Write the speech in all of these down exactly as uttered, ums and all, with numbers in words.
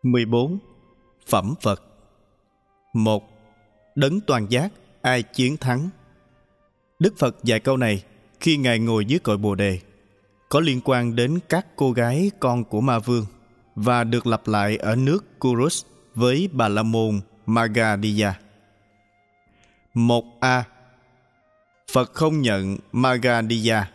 mười bốn. Phẩm Phật. Một. Đấng toàn giác, ai chiến thắng? Đức Phật dạy câu này khi Ngài ngồi dưới cội Bồ Đề, có liên quan đến các cô gái con của Ma Vương, và được lặp lại ở nước Kurus với Bà La Môn Magadhiya. Một A. Phật không nhận Magadhiya.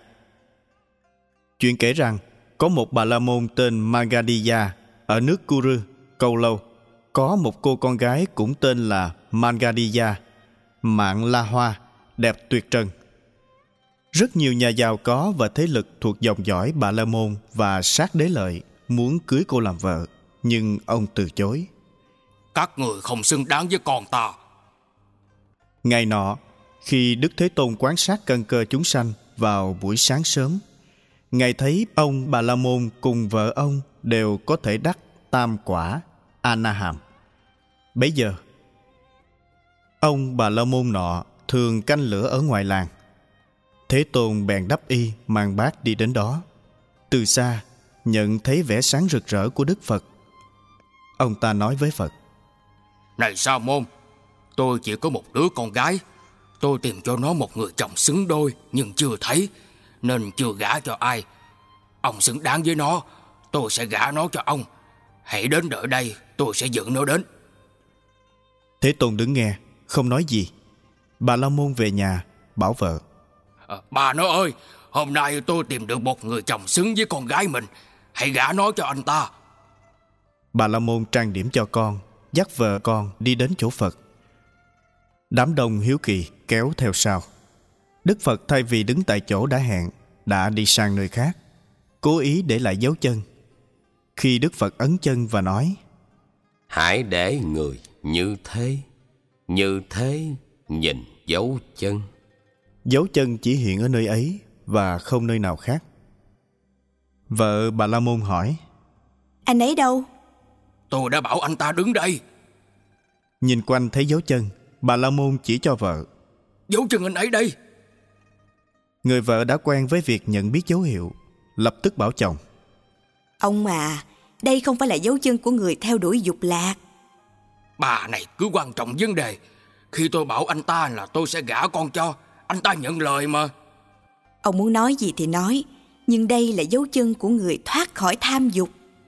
Chuyện kể rằng có một Bà La Môn tên Magadhiya ở nước Kuru, Câu Lâu, có một cô con gái cũng tên là Magadhiya, mạng La Hoa, đẹp tuyệt trần. Rất nhiều nhà giàu có và thế lực thuộc dòng dõi Bà La Môn và Sát Đế Lợi muốn cưới cô làm vợ, nhưng ông từ chối. Các người không xứng đáng với con ta. Ngày nọ, khi Đức Thế Tôn quan sát căn cơ chúng sanh vào buổi sáng sớm, Ngài thấy ông Bà La Môn cùng vợ ông đều có thể đắc tam quả A-na-hàm. Bấy giờ, ông Bà La Môn nọ thường canh lửa ở ngoài làng. Thế Tôn bèn đắp y mang bát đi đến đó. Từ xa, nhận thấy vẻ sáng rực rỡ của Đức Phật. Ông ta nói với Phật: Này Sa Môn, tôi chỉ có một đứa con gái. Tôi tìm cho nó một người chồng xứng đôi nhưng chưa thấy, nên chưa gả cho ai. Ông xứng đáng với nó, tôi sẽ gả nó cho ông. Hãy đến đợi đây, tôi sẽ dẫn nó đến. Thế Tôn đứng nghe, không nói gì. Bà La Môn về nhà, bảo vợ: à, Bà nó ơi, hôm nay tôi tìm được một người chồng xứng với con gái mình. Hãy gả nó cho anh ta. Bà La Môn trang điểm cho con, dắt vợ con đi đến chỗ Phật. Đám đông hiếu kỳ kéo theo sau. Đức Phật thay vì đứng tại chỗ đã hẹn, đã đi sang nơi khác, cố ý để lại dấu chân. Khi Đức Phật ấn chân và nói: Hãy để người như thế, như thế nhìn dấu chân. Dấu chân chỉ hiện ở nơi ấy và không nơi nào khác. Vợ Bà La Môn hỏi: Anh ấy đâu? Tôi đã bảo anh ta đứng đây. Nhìn quanh thấy dấu chân, Bà La Môn chỉ cho vợ: Dấu chân anh ấy đây. Người vợ đã quen với việc nhận biết dấu hiệu, lập tức bảo chồng: Ông à, đây không phải là dấu chân của người theo đuổi dục lạc. Bà này cứ quan trọng vấn đề. Khi tôi bảo anh ta là tôi sẽ gả con cho, anh ta nhận lời mà. Ông muốn nói gì thì nói, nhưng đây là dấu chân của người thoát khỏi tham dục.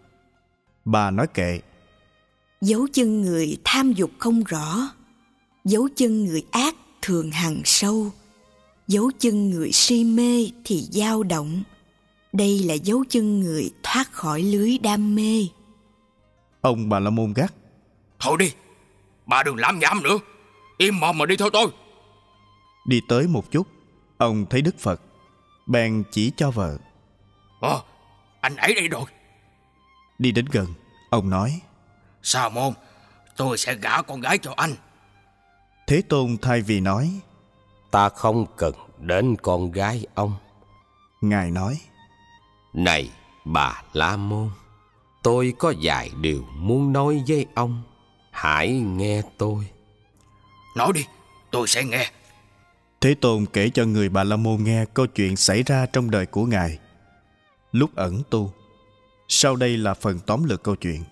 Bà nói kệ. Dấu chân người tham dục không rõ. Dấu chân người ác thường hằn sâu. Dấu chân người si mê thì dao động. Đây là dấu chân người thoát khỏi lưới đam mê. Ông Bà La Môn gắt: Thôi đi, bà đừng làm nhảm nữa. Im mồm mà đi theo tôi. Đi tới một chút, ông thấy Đức Phật, bèn chỉ cho vợ: Ờ, anh ấy đây rồi. Đi đến gần, ông nói: Sa Môn, tôi sẽ gả con gái cho anh. Thế Tôn thay vì nói: Ta không cần đến con gái ông, Ngài nói: Này Bà La Môn, tôi có vài điều muốn nói với ông. Hãy nghe tôi. Nói đi, tôi sẽ nghe. Thế Tôn kể cho người Bà La Môn nghe câu chuyện xảy ra trong đời của Ngài lúc ẩn tu. Sau đây là phần tóm lược câu chuyện.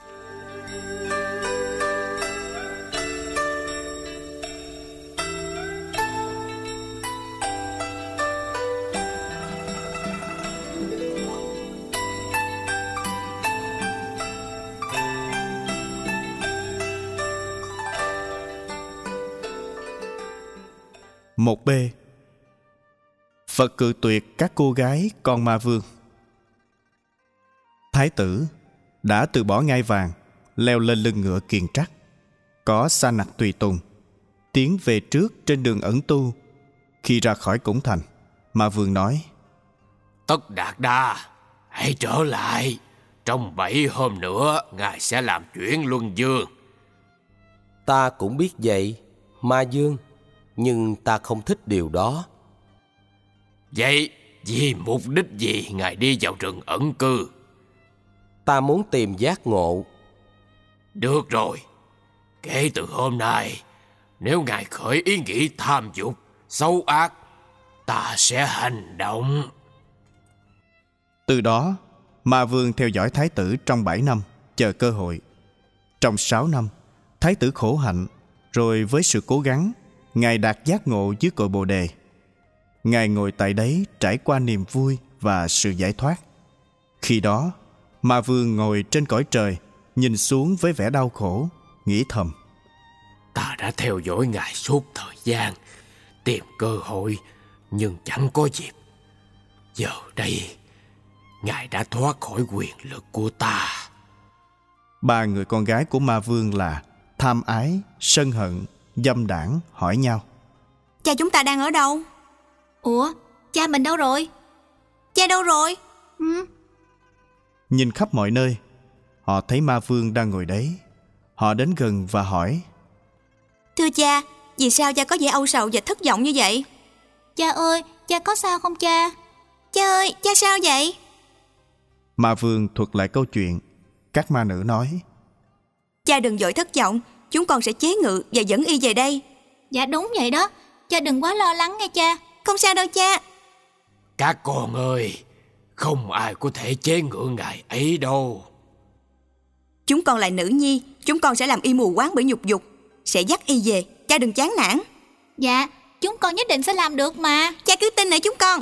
Một B. Phật cự tuyệt các cô gái con Ma Vương. Thái tử đã từ bỏ ngai vàng, leo lên lưng ngựa kiền trắc, có sa nặc tùy tùng, tiến về trước trên đường ẩn tu. Khi ra khỏi cổng thành, Ma Vương nói: Tất Đạt Đa, hãy trở lại. Trong bảy hôm nữa, Ngài sẽ làm chuyển luân dương. Ta cũng biết vậy, Ma Vương, nhưng ta không thích điều đó. Vậy vì mục đích gì Ngài đi vào rừng ẩn cư? Ta muốn tìm giác ngộ. Được rồi, kể từ hôm nay, nếu Ngài khởi ý nghĩ tham dục, xấu ác, ta sẽ hành động. Từ đó, Ma Vương theo dõi Thái tử trong bảy năm, chờ cơ hội. Trong sáu năm, Thái tử khổ hạnh, rồi với sự cố gắng, Ngài đạt giác ngộ dưới cội Bồ Đề. Ngài ngồi tại đấy trải qua niềm vui và sự giải thoát. Khi đó, Ma Vương ngồi trên cõi trời, nhìn xuống với vẻ đau khổ, nghĩ thầm: Ta đã theo dõi Ngài suốt thời gian, tìm cơ hội nhưng chẳng có dịp. Giờ đây, Ngài đã thoát khỏi quyền lực của ta. Ba người con gái của Ma Vương là Tham Ái, Sân Hận, Dâm Đảng hỏi nhau: Cha chúng ta đang ở đâu? Ủa, cha mình đâu rồi? Cha đâu rồi? Ừ. Nhìn khắp mọi nơi, họ thấy Ma Vương đang ngồi đấy. Họ đến gần và hỏi: Thưa cha, vì sao cha có vẻ âu sầu và thất vọng như vậy? Cha ơi, cha có sao không cha? Cha ơi, cha sao vậy? Ma Vương thuật lại câu chuyện. Các ma nữ nói: Cha đừng vội thất vọng, chúng con sẽ chế ngự và dẫn y về đây. Dạ đúng vậy đó, cha đừng quá lo lắng nghe cha. Không sao đâu cha. Các con ơi, không ai có thể chế ngự Ngài ấy đâu. Chúng con là nữ nhi, chúng con sẽ làm y mù quáng bởi nhục dục, sẽ dắt y về, cha đừng chán nản. Dạ, chúng con nhất định sẽ làm được mà. Cha cứ tin ở chúng con.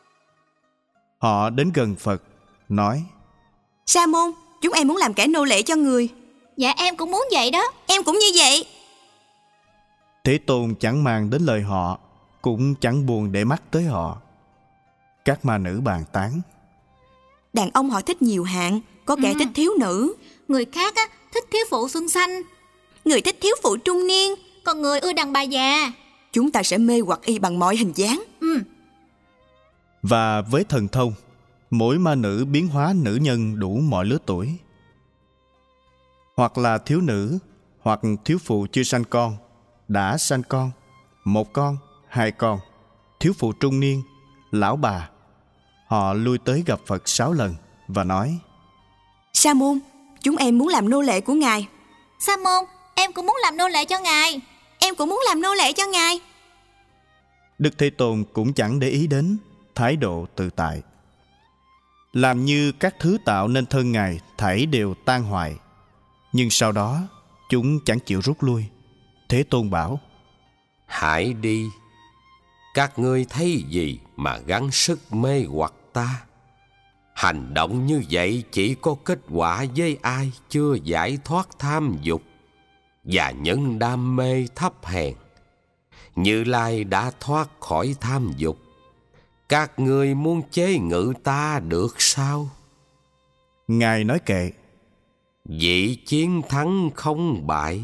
Họ đến gần Phật, nói: Sa môn, chúng em muốn làm kẻ nô lệ cho người. Dạ em cũng muốn vậy đó. Em cũng như vậy. Thế Tôn chẳng màng đến lời họ, cũng chẳng buồn để mắt tới họ. Các ma nữ bàn tán: Đàn ông họ thích nhiều hạng, có kẻ Ừ. thích thiếu nữ, Người khác á, thích thiếu phụ xuân xanh, người thích thiếu phụ trung niên. còn người ưa đàn bà già. Chúng ta sẽ mê hoặc y bằng mọi hình dáng. Ừ. Và với thần thông, mỗi ma nữ biến hóa nữ nhân đủ mọi lứa tuổi. Hoặc là thiếu nữ, hoặc thiếu phụ chưa sanh con, đã sanh con, một con, hai con, thiếu phụ trung niên, lão bà. Họ lui tới gặp Phật sáu lần và nói: Sa môn, chúng em muốn làm nô lệ của ngài. Sa môn, em cũng muốn làm nô lệ cho ngài. Em cũng muốn làm nô lệ cho ngài. Đức Thế Tôn cũng chẳng để ý đến, thái độ tự tại. Làm như các thứ tạo nên thân Ngài thảy đều tan hoại. Nhưng sau đó, chúng chẳng chịu rút lui. Thế Tôn bảo: Hãy đi. Các ngươi thấy gì mà gắng sức mê hoặc ta? Hành động như vậy chỉ có kết quả với ai chưa giải thoát tham dục và những đam mê thấp hèn. Như Lai đã thoát khỏi tham dục. Các ngươi muốn chế ngự ta được sao? Ngài nói kệ: Vị chiến thắng không bại.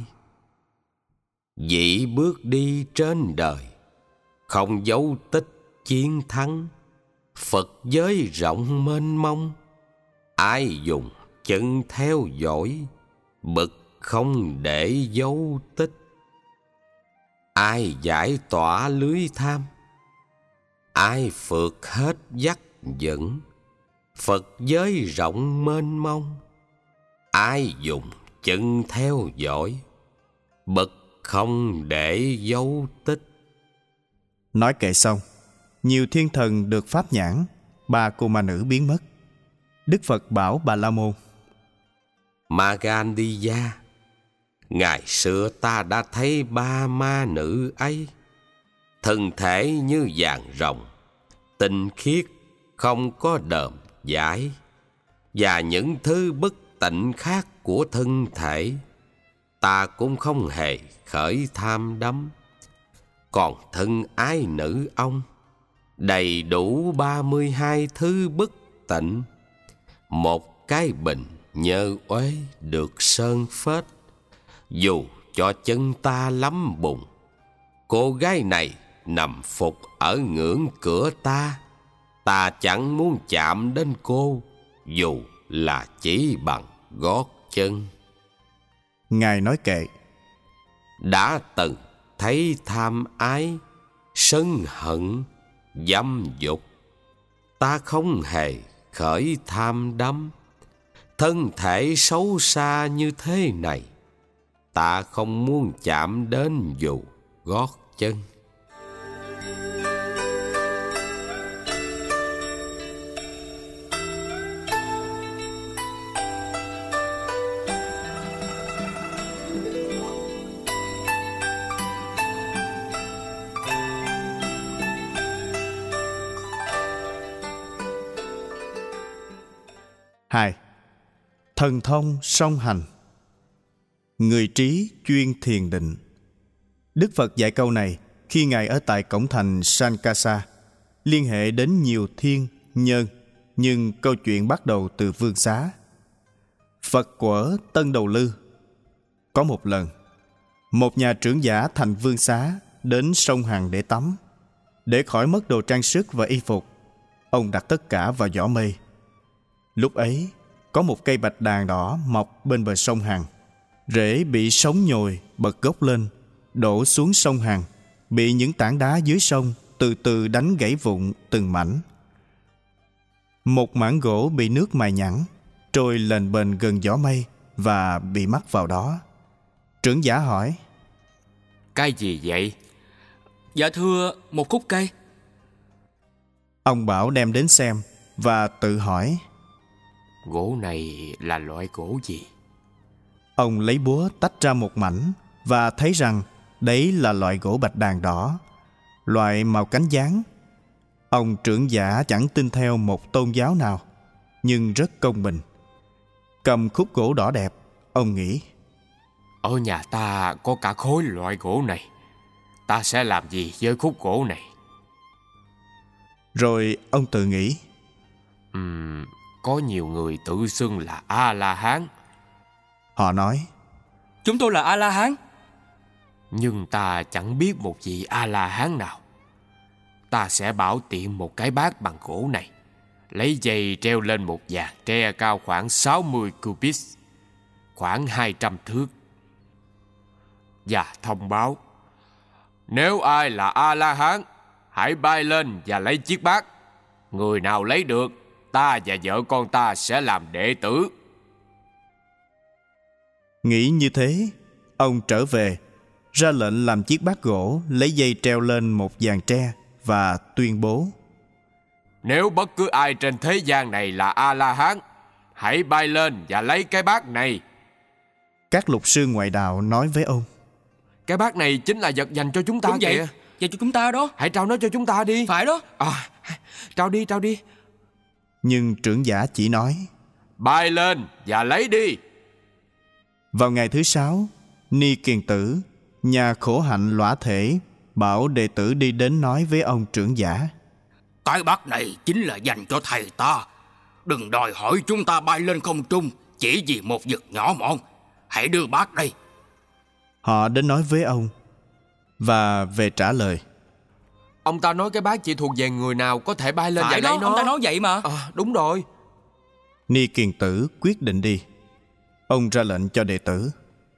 Vị bước đi trên đời, không dấu tích chiến thắng. Phật giới rộng mênh mông, ai dùng chân theo dõi, bực không để dấu tích. Ai giải tỏa lưới tham, ai phượt hết dắt dẫn. Phật giới rộng mênh mông, ai dùng chân theo dõi, bực không để dấu tích. Nói kệ xong, nhiều thiên thần được pháp nhãn, ba cô ma nữ biến mất. Đức Phật bảo Bà La Môn: Magandiya, ngày xưa ta đã thấy ba ma nữ ấy. Thân thể như vàng rồng, tinh khiết, không có đờm giải, và những thứ bất tịnh khác của thân thể, ta cũng không hề khởi tham đắm. Còn thân ái nữ ông, đầy đủ ba mươi hai thứ bất tịnh. Một cái bình nhơ uế được sơn phết, dù cho chân ta lắm bùn. Cô gái này nằm phục ở ngưỡng cửa ta, ta chẳng muốn chạm đến cô, dù là chỉ bằng gót chân. Ngài nói kệ: Đã từng thấy tham ái, sân hận, dâm dục, ta không hề khởi tham đắm. Thân thể xấu xa như thế này, ta không muốn chạm đến dù gót chân. hai. Thần thông song hành. Người trí chuyên thiền định. Đức Phật dạy câu này khi Ngài ở tại cổng thành Sankasa, liên hệ đến nhiều thiên, nhân, nhưng câu chuyện bắt đầu từ Vương Xá. Phật quở Tân Đầu Lư. Có một lần, một nhà trưởng giả thành Vương Xá đến sông Hằng để tắm. Để khỏi mất đồ trang sức và y phục, ông đặt tất cả vào giỏ mây. Lúc ấy, có một cây bạch đàn đỏ mọc bên bờ sông Hằng. Rễ bị sóng nhồi bật gốc lên, đổ xuống sông Hằng, bị những tảng đá dưới sông từ từ đánh gãy vụn từng mảnh. Một mảng gỗ bị nước mài nhẵn, trôi lềnh bềnh gần giỏ mây và bị mắc vào đó. Trưởng giả hỏi: Cái gì vậy? Dạ thưa, một khúc cây. Ông bảo đem đến xem và tự hỏi: Gỗ này là loại gỗ gì? Ông lấy búa tách ra một mảnh và thấy rằng đấy là loại gỗ bạch đàn đỏ, loại màu cánh gián. Ông trưởng giả chẳng tin theo một tôn giáo nào, nhưng rất công bình. Cầm khúc gỗ đỏ đẹp, ông nghĩ: Ở nhà ta có cả khối loại gỗ này, ta sẽ làm gì với khúc gỗ này? Rồi ông tự nghĩ: Ừm, có nhiều người tự xưng là A-la-hán. Họ nói: Chúng tôi là A-la-hán. Nhưng ta chẳng biết một vị A-la-hán nào. Ta sẽ bảo tiện một cái bát bằng gỗ này, lấy dây treo lên một dàn tre cao khoảng sáu mươi cubits, khoảng hai trăm thước, và thông báo: Nếu ai là A-la-hán, hãy bay lên và lấy chiếc bát. Người nào lấy được, ta và vợ con ta sẽ làm đệ tử. Nghĩ như thế, ông trở về, ra lệnh làm chiếc bát gỗ, lấy dây treo lên một dàn tre và tuyên bố: Nếu bất cứ ai trên thế gian này là A-la-hán, hãy bay lên và lấy cái bát này. Các luật sư ngoại đạo nói với ông: Cái bát này chính là vật dành cho chúng ta. Đúng vậy, kìa. dành cho chúng ta đó. Hãy trao nó cho chúng ta đi. Phải đó. À, trao đi, trao đi. Nhưng trưởng giả chỉ nói: Bay lên và lấy đi. Vào ngày thứ sáu, Ni Kiền Tử, nhà khổ hạnh lõa thể, bảo đệ tử đi đến nói với ông trưởng giả: Cái bát này chính là dành cho thầy ta. Đừng đòi hỏi chúng ta bay lên không trung chỉ vì một vật nhỏ mọn. Hãy đưa bát đây. Họ đến nói với ông và về trả lời: Ông ta nói cái bát chỉ thuộc về người nào có thể bay lên Phải và đó, lấy nó. ông ta nói vậy mà. À, đúng rồi. Ni Kiền Tử quyết định đi. Ông ra lệnh cho đệ tử: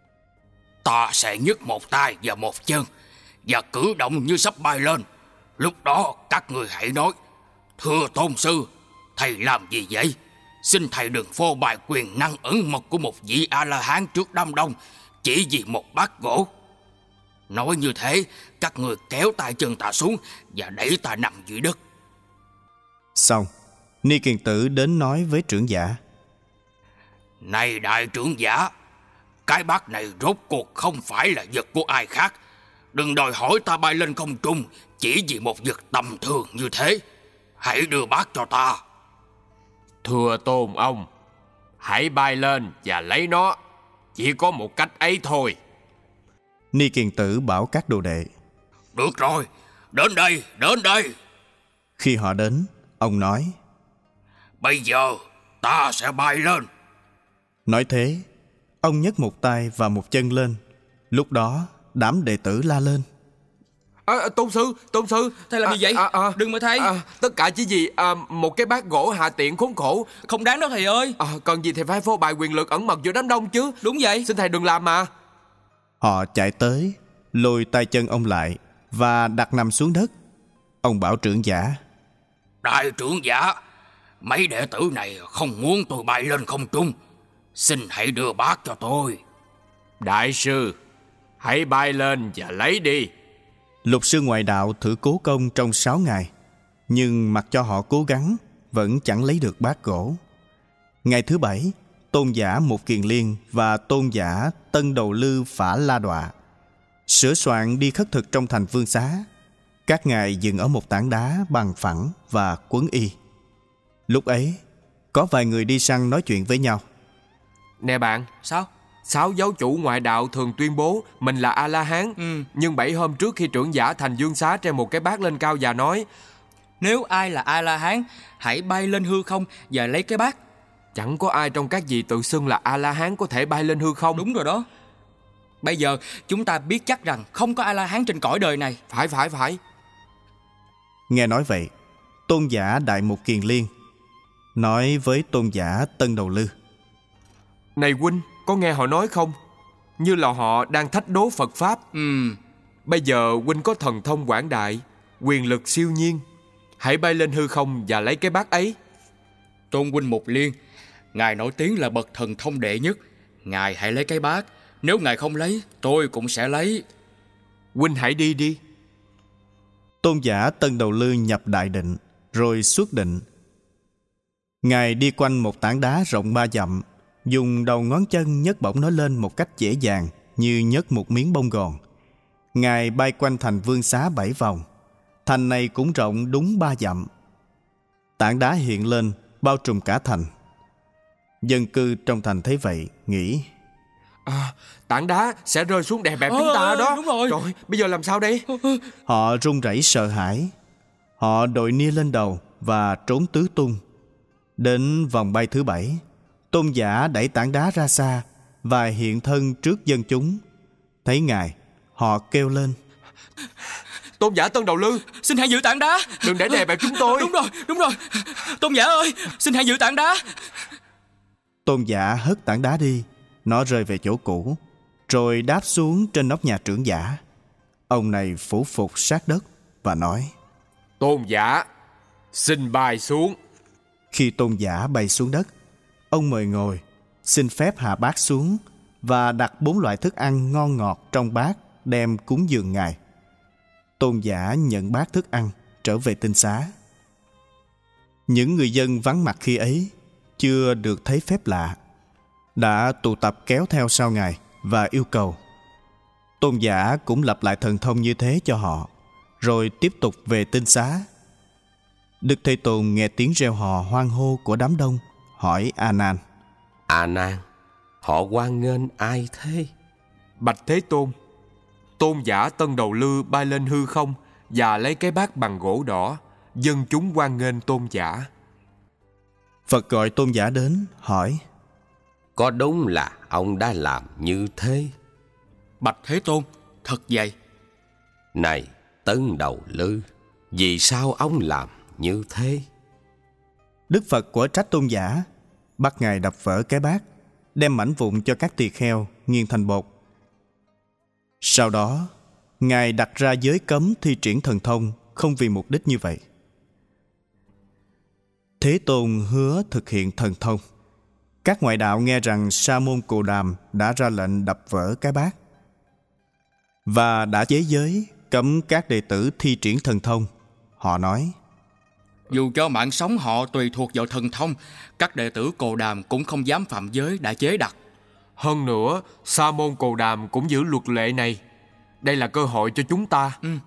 Ta sẽ nhấc một tay và một chân và cử động như sắp bay lên. Lúc đó các người hãy nói: Thưa tôn sư, thầy làm gì vậy? Xin thầy đừng phô bày quyền năng ẩn mật của một vị A-la-hán trước đám đông chỉ vì một bát gỗ. Nói như thế, các người kéo tay chân ta xuống và đẩy ta nằm dưới đất. Xong, Ni Kiền Tử đến nói với trưởng giả: Này đại trưởng giả, cái bát này rốt cuộc không phải là vật của ai khác. Đừng đòi hỏi ta bay lên không trung chỉ vì một vật tầm thường như thế. Hãy đưa bát cho ta. Thưa tôn ông, hãy bay lên và lấy nó. Chỉ có một cách ấy thôi. Ni Kiền Tử bảo các đồ đệ: Được rồi, đến đây, đến đây. Khi họ đến, ông nói: Bây giờ ta sẽ bay lên. Nói thế, ông nhấc một tay và một chân lên. Lúc đó, đám đệ tử la lên: À, tôn sư, tôn sư, Thầy làm gì vậy? À, à, Đừng mà thầy. à, Tất cả chỉ vì à, một cái bát gỗ hạ tiện khốn khổ. Không đáng đâu thầy ơi. À, cần gì thầy phải phô bày quyền lực ẩn mật giữa đám đông chứ. Đúng vậy. Xin thầy đừng làm mà. Họ chạy tới, lôi tay chân ông lại và đặt nằm xuống đất. Ông bảo trưởng giả: Đại trưởng giả, mấy đệ tử này không muốn tôi bay lên không trung. Xin hãy đưa bát cho tôi. Đại sư, hãy bay lên và lấy đi. Luật sư ngoại đạo thử cố công trong sáu ngày, nhưng mặc cho họ cố gắng, vẫn chẳng lấy được bát gỗ. Ngày thứ bảy, tôn giả Một Kiền Liên và tôn giả Tân Đầu Lư Phả La Đọa sửa soạn đi khất thực trong thành Vương Xá. Các ngài dừng ở một tảng đá bằng phẳng và quấn y. Lúc ấy, có vài người đi săn nói chuyện với nhau. Nè bạn, Sao? sáu giáo chủ ngoại đạo thường tuyên bố mình là A-la-hán. Ừ. Nhưng bảy hôm trước khi trưởng giả Thành Dương Xá treo một cái bát lên cao và nói: Nếu ai là A-la-hán, hãy bay lên hư không và lấy cái bát. Chẳng có ai trong các vị tự xưng là A-la-hán có thể bay lên hư không. Đúng rồi đó. Bây giờ chúng ta biết chắc rằng không có A-la-hán trên cõi đời này. Phải phải phải. Nghe nói vậy, tôn giả Đại Mục Kiền Liên nói với tôn giả Tân Đầu Lư: Này huynh, có nghe họ nói không? Như là họ đang thách đố Phật Pháp. Ừ. Bây giờ huynh có thần thông quảng đại, quyền lực siêu nhiên. Hãy bay lên hư không và lấy cái bát ấy. Tôn huynh Mục Liên, ngài nổi tiếng là bậc thần thông đệ nhất. Ngài hãy lấy cái bát. Nếu ngài không lấy, tôi cũng sẽ lấy. Huynh hãy đi đi. Tôn giả Tân Đầu Lư nhập đại định, rồi xuất định. Ngài đi quanh một tảng đá rộng ba dặm, dùng đầu ngón chân nhấc bổng nó lên một cách dễ dàng, như nhấc một miếng bông gòn. Ngài bay quanh thành Vương Xá bảy vòng. Thành này cũng rộng đúng ba dặm. Tảng đá hiện lên, bao trùm cả thành. Dân cư trong thành thấy vậy, nghĩ: À, tảng đá sẽ rơi xuống đè bẹp Ờ, chúng ta đó. đúng rồi. Trời, bây giờ làm sao đây? Họ run rẩy sợ hãi. Họ đội nia lên đầu và trốn tứ tung. Đến vòng bay thứ bảy, tôn giả đẩy tảng đá ra xa và hiện thân trước dân chúng. Thấy Ngài, họ kêu lên: Tôn giả Tân Đầu Lư, Xin hãy giữ tảng đá. đừng để đè bẹp chúng tôi. Đúng rồi, đúng rồi. Tôn giả ơi, xin hãy giữ tảng đá. Tôn giả hất tảng đá đi. Nó rơi về chỗ cũ, rồi đáp xuống trên nóc nhà trưởng giả. Ông này phủ phục sát đất và nói: Tôn giả, xin bay xuống. Khi tôn giả bay xuống đất, ông mời ngồi, xin phép hạ bát xuống và đặt bốn loại thức ăn ngon ngọt trong bát đem cúng dường Ngài. Tôn giả nhận bát thức ăn, trở về tinh xá. Những người dân vắng mặt khi ấy, chưa được thấy phép lạ, đã tụ tập kéo theo sau Ngài và yêu cầu. Tôn giả cũng lặp lại thần thông như thế cho họ, rồi tiếp tục về tinh xá. Đức Thế Tôn nghe tiếng reo hò hoan hô của đám đông, hỏi A Nan: A Nan, họ hoan nghênh ai thế? Bạch Thế Tôn, tôn giả Tân Đầu Lư bay lên hư không và lấy cái bát bằng gỗ đỏ. Dân chúng hoan nghênh tôn giả. Phật gọi tôn giả đến, hỏi: Có đúng là ông đã làm như thế? Bạch Thế Tôn, thật vậy. Này Tân Đầu Lư, vì sao ông làm như thế? Đức Phật của trách tôn giả, bắt Ngài đập vỡ cái bát, đem mảnh vụn cho các tỳ kheo nghiền thành bột. Sau đó, Ngài đặt ra giới cấm thi triển thần thông không vì mục đích như vậy. Thế Tôn hứa thực hiện thần thông. Các ngoại đạo nghe rằng Sa môn Cồ Đàm đã ra lệnh đập vỡ cái bát và đã chế giới cấm các đệ tử thi triển thần thông. Họ nói: Dù cho mạng sống họ tùy thuộc vào thần thông, các đệ tử Cồ Đàm cũng không dám phạm giới đã chế đặt. Hơn nữa, Sa môn Cồ Đàm cũng giữ luật lệ này. Đây là cơ hội cho chúng ta. Ừ.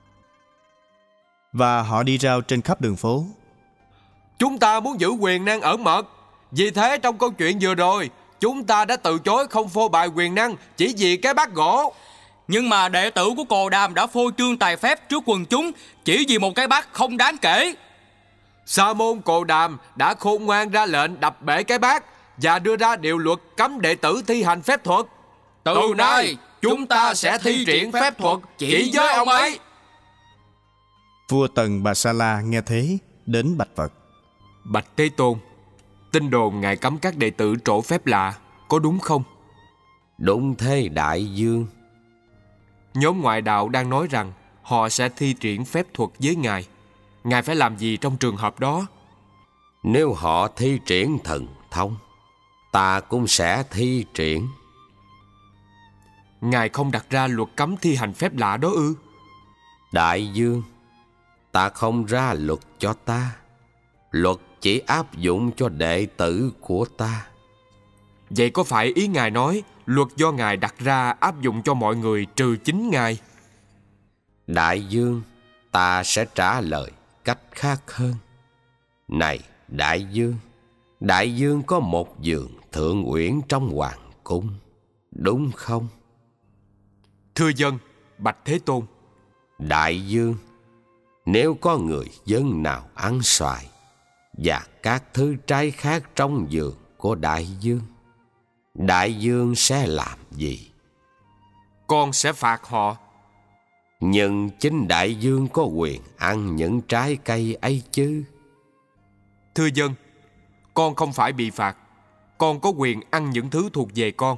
Và họ đi rao trên khắp đường phố: Chúng ta muốn giữ quyền năng ẩn mật. Vì thế trong câu chuyện vừa rồi, chúng ta đã từ chối không phô bày quyền năng chỉ vì cái bát gỗ. Nhưng mà đệ tử của Cồ Đàm đã phô trương tài phép trước quần chúng chỉ vì một cái bát không đáng kể. Sa môn Cồ Đàm đã khôn ngoan ra lệnh đập bể cái bát và đưa ra điều luật cấm đệ tử thi hành phép thuật. Từ nay chúng ta sẽ thi triển phép thuật chỉ với ông ấy. Vua Tần Bà Sa La nghe thế, đến bạch Phật: Bạch Thế Tôn, tin đồn ngài cấm các đệ tử trổ phép lạ, có đúng không? Đúng thế đại dương. Nhóm ngoại đạo đang nói rằng họ sẽ thi triển phép thuật với ngài. Ngài phải làm gì trong trường hợp đó? Nếu họ thi triển thần thông, ta cũng sẽ thi triển. Ngài không đặt ra luật cấm thi hành phép lạ đó ư? Đại dương, ta không ra luật cho ta. Luật chỉ áp dụng cho đệ tử của ta. Vậy có phải ý ngài nói luật do ngài đặt ra áp dụng cho mọi người trừ chính ngài? Đại dương, ta sẽ trả lời cách khác hơn. Này đại dương, Đại dương có một giường thượng uyển trong hoàng cung, đúng không? Thưa dân, bạch Thế Tôn. Đại dương, nếu có người dân nào ăn xoài và các thứ trái khác trong giường của đại dương, đại dương sẽ làm gì? Con sẽ phạt họ. Nhưng chính đại dương có quyền ăn những trái cây ấy chứ? Thưa dân, con không phải bị phạt. Con có quyền ăn những thứ thuộc về con.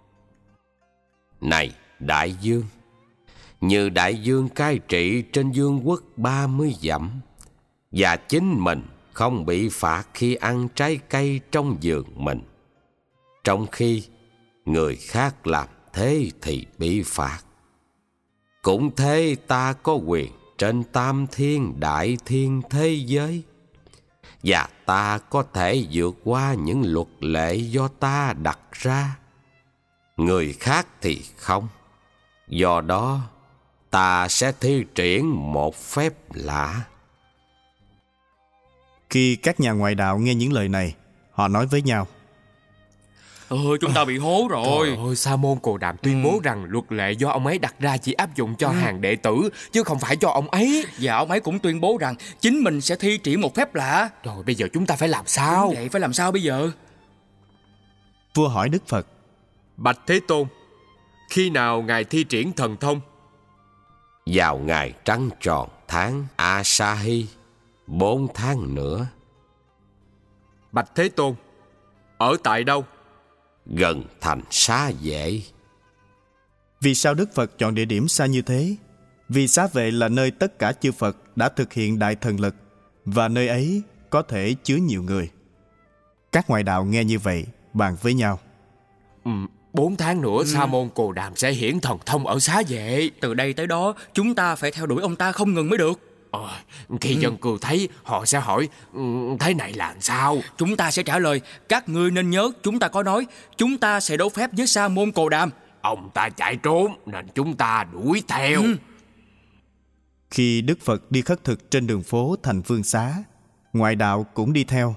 Này đại dương, như đại dương cai trị trên vương quốc ba mươi dặm, và chính mình không bị phạt khi ăn trái cây trong vườn mình, trong khi người khác làm thế thì bị phạt. Cũng thế, ta có quyền trên tam thiên đại thiên thế giới, và ta có thể vượt qua những luật lệ do ta đặt ra. Người khác thì không. Do đó, ta sẽ thi triển một phép lạ. Khi các nhà ngoại đạo nghe những lời này, họ nói với nhau: Ừ, chúng ta bị hố rồi. Trời ơi, Sa môn Cồ Đàm tuyên bố rằng luật lệ do ông ấy đặt ra chỉ áp dụng cho hàng đệ tử, chứ không phải cho ông ấy. Và ông ấy cũng tuyên bố rằng chính mình sẽ thi triển một phép lạ. Rồi bây giờ chúng ta phải làm sao? Vậy phải làm sao bây giờ? Vua hỏi Đức Phật: Bạch Thế Tôn, khi nào Ngài thi triển thần thông? Vào ngày trăng tròn tháng Asahi, bốn tháng nữa. Bạch Thế Tôn, ở tại đâu? Gần thành Xá Vệ. Vì sao Đức Phật chọn địa điểm xa như thế? Vì Xá Vệ là nơi tất cả chư Phật đã thực hiện đại thần lực, và nơi ấy có thể chứa nhiều người. Các ngoại đạo nghe như vậy, bàn với nhau: Ừ, bốn tháng nữa ừ. Sa môn Cồ Đàm sẽ hiển thần thông ở Xá Vệ. Từ đây tới đó, chúng ta phải theo đuổi ông ta không ngừng mới được. Ờ, khi ừ. dân cư thấy, họ sẽ hỏi: thế này là sao? Chúng ta sẽ trả lời: các ngươi nên nhớ, chúng ta có nói chúng ta sẽ đấu phép với Sa môn Cồ Đàm. Ông ta chạy trốn nên chúng ta đuổi theo. ừ. Khi Đức Phật đi khất thực trên đường phố thành Vương Xá, ngoại đạo cũng đi theo.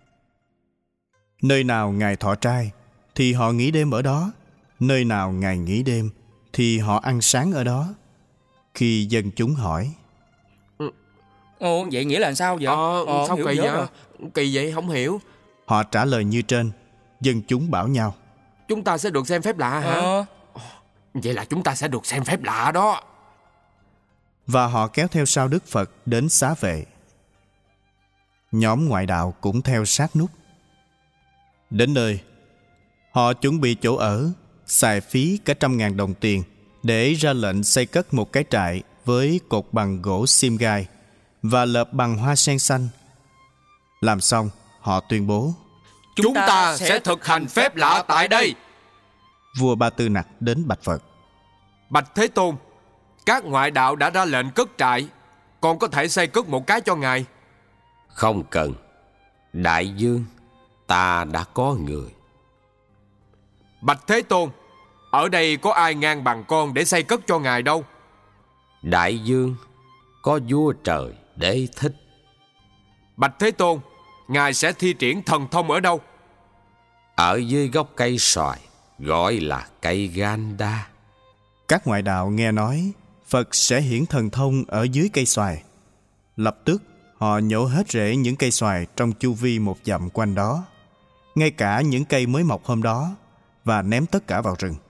Nơi nào Ngài thọ trai thì họ nghỉ đêm ở đó, nơi nào Ngài nghỉ đêm thì họ ăn sáng ở đó. Khi dân chúng hỏi: Ồ, vậy nghĩa là sao vậy? Ờ, ờ, sao kỳ vậy? Rồi. Kỳ vậy không hiểu. Họ trả lời như trên. Dân chúng bảo nhau: chúng ta sẽ được xem phép lạ hả? Ờ. Vậy là chúng ta sẽ được xem phép lạ đó. Và họ kéo theo sau Đức Phật đến Xá Vệ. Nhóm ngoại đạo cũng theo sát nút. Đến nơi, họ chuẩn bị chỗ ở, xài phí cả trăm ngàn đồng tiền để ra lệnh xây cất một cái trại với cột bằng gỗ sim gai và lợp bằng hoa sen xanh. Làm xong, họ tuyên bố: Chúng, Chúng ta sẽ thực hành phép lạ tại đây. Vua Ba Tư Nặc đến bạch Phật: Bạch Thế Tôn, các ngoại đạo đã ra lệnh cất trại, con có thể xây cất một cái cho Ngài. Không cần. Đại dương, ta đã có người. Bạch Thế Tôn, ở đây có ai ngang bằng con để xây cất cho Ngài đâu. Đại dương, có vua trời để thích. Bạch Thế Tôn, Ngài sẽ thi triển thần thông ở đâu? Ở dưới gốc cây xoài, gọi là cây Ganda. Các ngoại đạo nghe nói Phật sẽ hiển thần thông ở dưới cây xoài. Lập tức họ nhổ hết rễ những cây xoài trong chu vi một dặm quanh đó, ngay cả những cây mới mọc hôm đó, và ném tất cả vào rừng.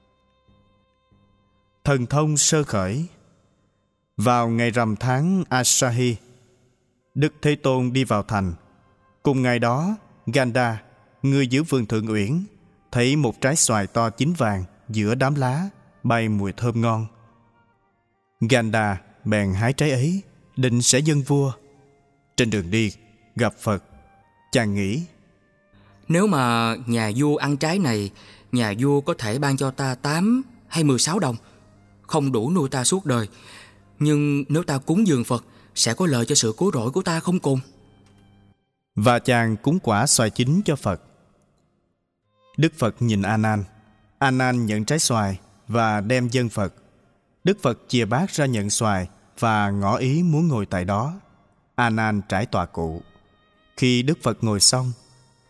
Thần thông sơ khởi. Vào ngày rằm tháng Asahi, Đức Thế Tôn đi vào thành. Cùng ngày đó, Ganda, người giữ vườn Thượng Uyển, thấy một trái xoài to chín vàng giữa đám lá, bay mùi thơm ngon. Ganda bèn hái trái ấy, định sẽ dâng vua. Trên đường đi, gặp Phật, chàng nghĩ: nếu mà nhà vua ăn trái này, nhà vua có thể ban cho ta tám hay mười sáu đồng, không đủ nuôi ta suốt đời. Nhưng nếu ta cúng dường Phật, sẽ có lợi cho sự cứu rỗi của ta không cùng. Và chàng cúng quả xoài chín cho Phật. Đức Phật nhìn A Nan. A Nan nhận trái xoài và đem dâng Phật. Đức Phật chìa bát ra nhận xoài và ngỏ ý muốn ngồi tại đó. A Nan trải tọa cụ. Khi Đức Phật ngồi xong,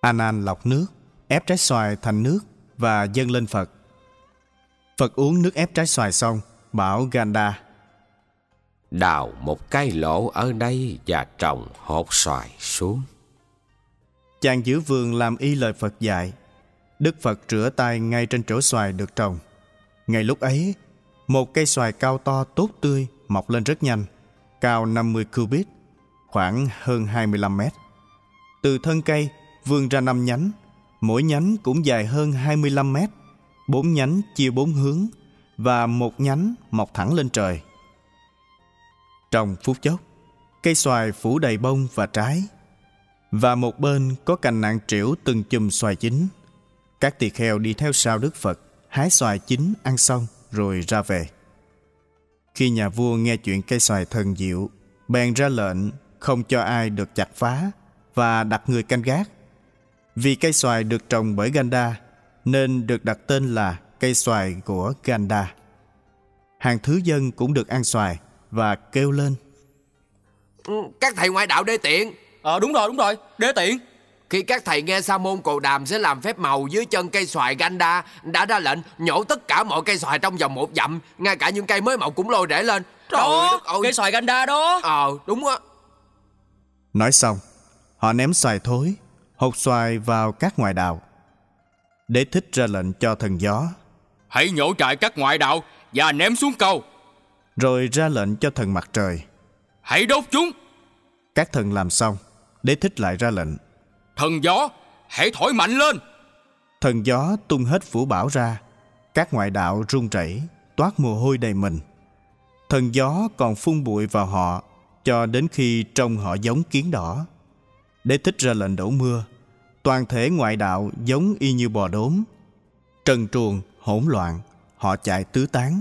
A Nan lọc nước, ép trái xoài thành nước và dâng lên Phật. Phật uống nước ép trái xoài xong, bảo Ganda: Đào một cái lỗ ở đây và trồng hột xoài xuống. Chàng giữ vườn làm y lời Phật dạy. Đức Phật rửa tay ngay trên chỗ xoài được trồng. Ngay lúc ấy, một cây xoài cao to tốt tươi mọc lên rất nhanh, cao năm mươi cubit, khoảng hơn hai mươi lăm mét. Từ thân cây vươn ra năm nhánh, mỗi nhánh cũng dài hơn hai mươi lăm mét, bốn nhánh chia bốn hướng và một nhánh mọc thẳng lên trời. Trong phút chốc, cây xoài phủ đầy bông và trái, và một bên có cành nặng trĩu từng chùm xoài chín. Các tỳ kheo đi theo sau Đức Phật, hái xoài chín ăn xong rồi ra về. Khi nhà vua nghe chuyện cây xoài thần diệu, bèn ra lệnh không cho ai được chặt phá và đặt người canh gác. Vì cây xoài được trồng bởi Ganda nên được đặt tên là cây xoài của Ganda. Hàng thứ dân cũng được ăn xoài và kêu lên: Các thầy ngoại đạo đê tiện. Ờ đúng rồi đúng rồi đê tiện. Khi các thầy nghe Sa môn Cồ Đàm sẽ làm phép màu dưới chân cây xoài Ganda, đã ra lệnh nhổ tất cả mọi cây xoài trong vòng một dặm, ngay cả những cây mới mọc cũng lôi rễ lên. Đó, cây xoài Ganda đó. Ờ đúng á. Nói xong, họ ném xoài thối, hột xoài vào các ngoại đạo. Đế thích ra lệnh cho thần gió: Hãy nhổ trại các ngoại đạo và ném xuống cầu. Rồi ra lệnh cho thần mặt trời: Hãy đốt chúng. Các thần làm xong, đế thích lại ra lệnh: Thần gió, hãy thổi mạnh lên. Thần gió tung hết vũ bão ra, các ngoại đạo run rẩy, toát mồ hôi đầy mình. Thần gió còn phun bụi vào họ cho đến khi trông họ giống kiến đỏ. Đế thích ra lệnh đổ mưa, toàn thể ngoại đạo giống y như bò đốm. Trần truồng, hỗn loạn, họ chạy tứ tán.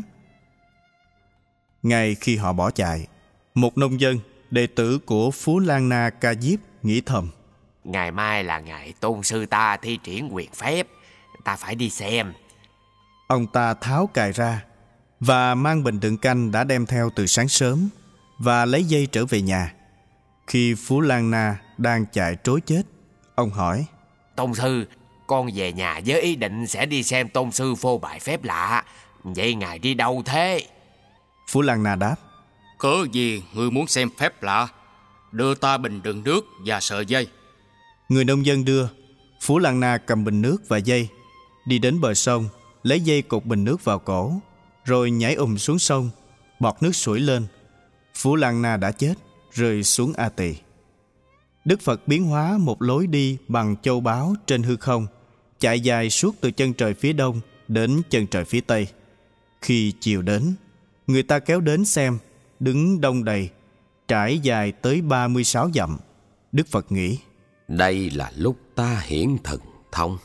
Ngay khi họ bỏ chạy, một nông dân, đệ tử của Phú Lan Na Ca Diếp nghĩ thầm: Ngày mai là ngày tôn sư ta thi triển quyền phép, ta phải đi xem. Ông ta tháo cài ra và mang bình đựng canh đã đem theo từ sáng sớm và lấy dây trở về nhà. Khi Phú Lan Na đang chạy trối chết, ông hỏi: Tôn sư, con về nhà với ý định sẽ đi xem tôn sư phô bày phép lạ. Vậy ngài đi đâu thế? Phú Lan Na đáp: Cớ gì ngươi muốn xem phép lạ? Đưa ta bình đựng nước và sợi dây. Người nông dân đưa. Phú Lan Na cầm bình nước và dây, đi đến bờ sông, lấy dây cột bình nước vào cổ, rồi nhảy ùm xuống sông. Bọt nước sủi lên. Phú Lan Na đã chết, rơi xuống A Tỳ. Đức Phật biến hóa một lối đi bằng châu báu trên hư không, chạy dài suốt từ chân trời phía đông đến chân trời phía tây. Khi chiều đến, người ta kéo đến xem, đứng đông đầy, trải dài tới ba mươi sáu dặm. Đức Phật nghĩ: Đây là lúc ta hiển thần thông.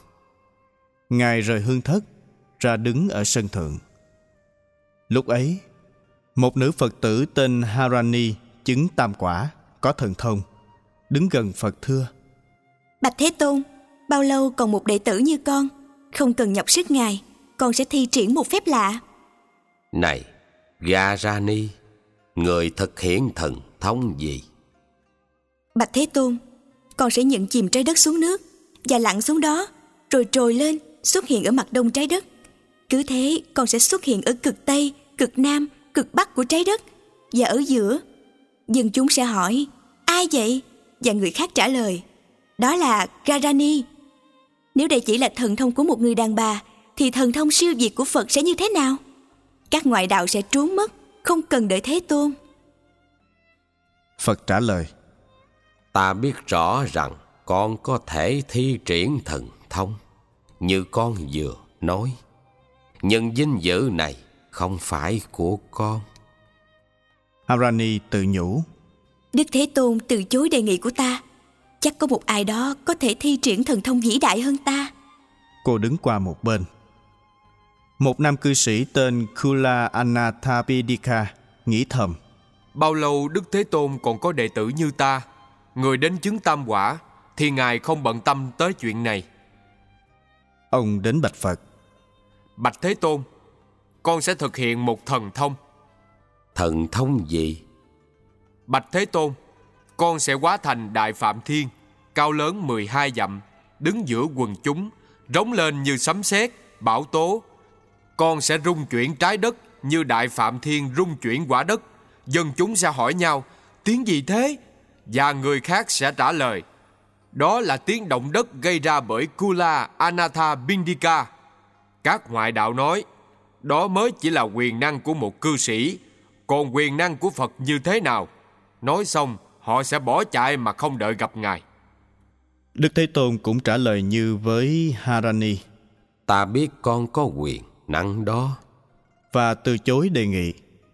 Ngài rời hương thất, ra đứng ở sân thượng. Lúc ấy, một nữ Phật tử tên Harani chứng tam quả, có thần thông, đứng gần Phật thưa: Bạch Thế Tôn, bao lâu còn một đệ tử như con? Không cần nhọc sức Ngài, con sẽ thi triển một phép lạ. Này Garani, người thực hiện thần thông gì? Bạch Thế Tôn, con sẽ nhận chìm trái đất xuống nước và lặn xuống đó, rồi trồi lên xuất hiện ở mặt đông trái đất. Cứ thế con sẽ xuất hiện ở cực Tây, cực Nam, cực Bắc của trái đất và ở giữa. Dân chúng sẽ hỏi: Ai vậy? Và người khác trả lời: Đó là Garani. Nếu đây chỉ là thần thông của một người đàn bà, thì thần thông siêu việt của Phật sẽ như thế nào? Các ngoại đạo sẽ trốn mất, không cần đợi Thế Tôn. Phật trả lời: Ta biết rõ rằng con có thể thi triển thần thông như con vừa nói, nhưng vinh dự này không phải của con. Harani tự nhủ: Đức Thế Tôn từ chối đề nghị của ta. Chắc có một ai đó có thể thi triển thần thông vĩ đại hơn ta. Cô đứng qua một bên. Một nam cư sĩ tên Kula Anathapindika nghĩ thầm: Bao lâu Đức Thế Tôn còn có đệ tử như ta, người đến chứng tam quả, thì Ngài không bận tâm tới chuyện này. Ông đến bạch Phật: Bạch Thế Tôn, con sẽ thực hiện một thần thông. Thần thông gì? Bạch Thế Tôn, con sẽ hóa thành Đại Phạm Thiên, cao lớn mười hai dặm, đứng giữa quần chúng, rống lên như sấm sét, bão tố. Con sẽ rung chuyển trái đất như Đại Phạm Thiên rung chuyển quả đất. Dân chúng sẽ hỏi nhau, tiếng gì thế? Và người khác sẽ trả lời, đó là tiếng động đất gây ra bởi Kula Anatha Bindika. Các ngoại đạo nói, đó mới chỉ là quyền năng của một cư sĩ, còn quyền năng của Phật như thế nào? Nói xong, họ sẽ bỏ chạy mà không đợi gặp Ngài. Đức Thế Tôn cũng trả lời như với Harani: Ta biết con có quyền năng đó. Và từ chối đề nghị.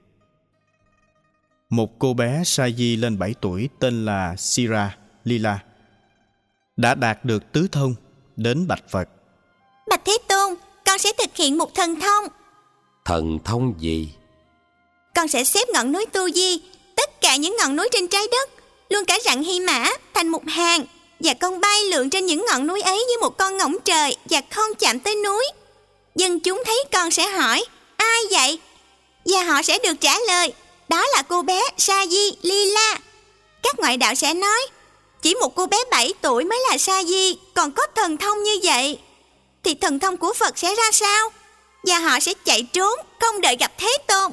Một cô bé sa di lên bảy tuổi tên là Sira Lila đã đạt được tứ thông, đến bạch Phật: Bạch Thế Tôn, con sẽ thực hiện một thần thông. Thần thông gì? Con sẽ xếp ngọn núi Tu Di, tất cả những ngọn núi trên trái đất, luôn cả rặng Hy Mã, thành một hàng, và con bay lượn trên những ngọn núi ấy như một con ngỗng trời và không chạm tới núi. Dân chúng thấy con sẽ hỏi, ai vậy? Và họ sẽ được trả lời, đó là cô bé Sa Di Lila. Các ngoại đạo sẽ nói, chỉ một cô bé bảy tuổi mới là Sa Di, còn có thần thông như vậy, thì thần thông của Phật sẽ ra sao? Và họ sẽ chạy trốn, không đợi gặp Thế Tôn.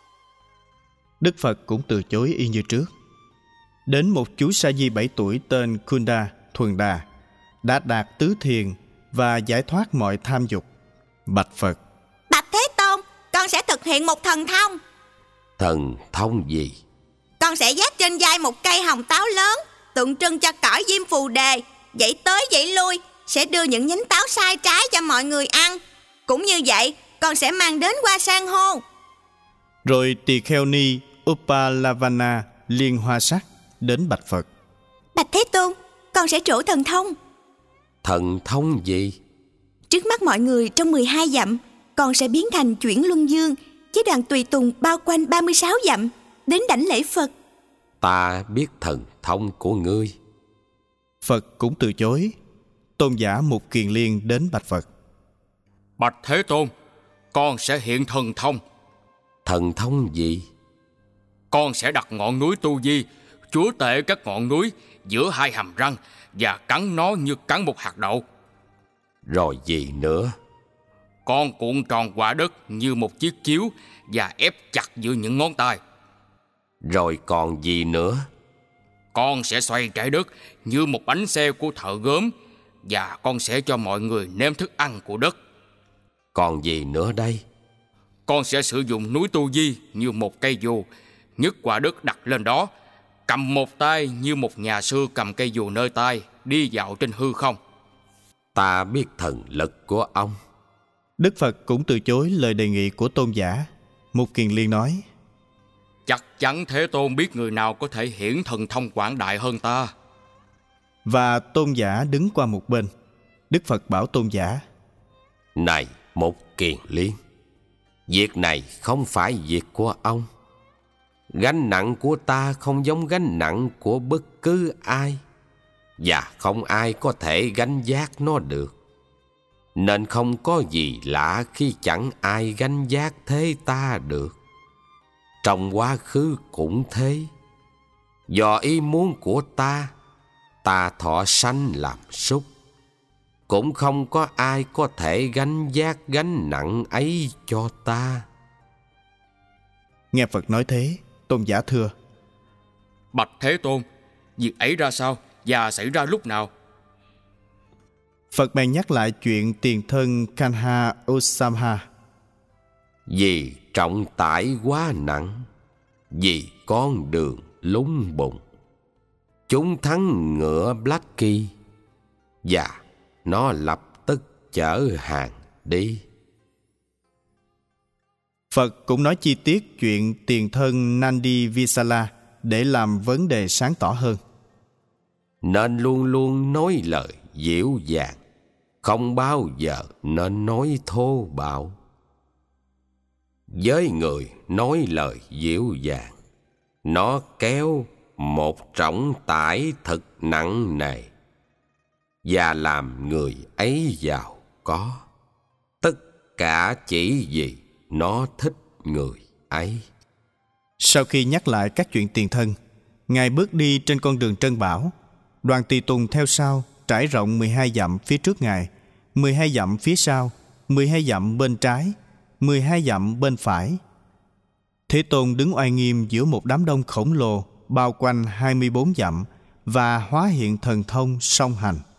Đức Phật cũng từ chối y như trước. Đến một chú sa di bảy tuổi tên Kunda Thuần Đà đã đạt tứ thiền và giải thoát mọi tham dục. Bạch Phật: Bạch Thế Tôn, con sẽ thực hiện một thần thông. Thần thông gì? Con sẽ vác trên vai một cây hồng táo lớn, tượng trưng cho cõi Diêm Phù Đề, dãy tới dãy lui, sẽ đưa những nhánh táo sai trái cho mọi người ăn. Cũng như vậy, con sẽ mang đến qua san hô. Rồi tỳ kheo ni Upalavana liên hoa sắc đến bạch Phật: Bạch Thế Tôn, con sẽ trổ thần thông. Thần thông gì? Trước mắt mọi người trong mười hai dặm, con sẽ biến thành chuyển luân dương với đoàn tùy tùng bao quanh ba mươi sáu dặm, đến đảnh lễ Phật. Ta biết thần thông của ngươi. Phật cũng từ chối. Tôn giả Mục Kiền Liên đến bạch Phật: Bạch Thế Tôn, con sẽ hiện thần thông. Thần thông gì? Con sẽ đặt ngọn núi Tu Di, chúa tể các ngọn núi, giữa hai hàm răng và cắn nó như cắn một hạt đậu. Rồi gì nữa? Con cuộn tròn quả đất như một chiếc chiếu và ép chặt giữa những ngón tay. Rồi còn gì nữa? Con sẽ xoay trái đất như một bánh xe của thợ gốm, và con sẽ cho mọi người nếm thức ăn của đất. Còn gì nữa đây? Con sẽ sử dụng núi Tu Di như một cây dù, nhấc quả đất đặt lên đó, cầm một tay như một nhà sư cầm cây dù nơi tay, đi dạo trên hư không. Ta biết thần lực của ông. Đức Phật cũng từ chối lời đề nghị của tôn giả. Mục Kiền Liên nói: Chắc chắn Thế Tôn biết người nào có thể hiển thần thông quảng đại hơn ta. Và tôn giả đứng qua một bên. Đức Phật bảo tôn giả: Này Mục Kiền Liên, việc này không phải việc của ông. Gánh nặng của ta không giống gánh nặng của bất cứ ai, và không ai có thể gánh vác nó được. Nên không có gì lạ khi chẳng ai gánh vác thế ta được. Trong quá khứ cũng thế. Do ý muốn của ta, ta thọ sanh làm súc. Cũng không có ai có thể gánh vác gánh nặng ấy cho ta. Nghe Phật nói thế, tôn giả thưa: Bạch Thế Tôn, việc ấy ra sao và xảy ra lúc nào? Phật bèn nhắc lại chuyện tiền thân Kanha Usamha. Vì trọng tải quá nặng, vì con đường lúng bụng, chúng thắng ngựa Blacky, và nó lập tức chở hàng đi. Phật cũng nói chi tiết chuyện tiền thân Nandi Visala để làm vấn đề sáng tỏ hơn. Nên luôn luôn nói lời dịu dàng, không bao giờ nên nói thô bạo. Với người nói lời dịu dàng, nó kéo một trọng tải thật nặng nề và làm người ấy giàu có, tất cả chỉ vì nó thích người ấy. Sau khi nhắc lại các chuyện tiền thân, Ngài bước đi trên con đường trân bảo. Đoàn tùy tùng theo sau trải rộng mười hai dặm phía trước Ngài, mười hai dặm phía sau, mười hai dặm bên trái, mười hai dặm bên phải. Thế Tôn đứng oai nghiêm giữa một đám đông khổng lồ bao quanh hai mươi bốn dặm và hóa hiện thần thông song hành.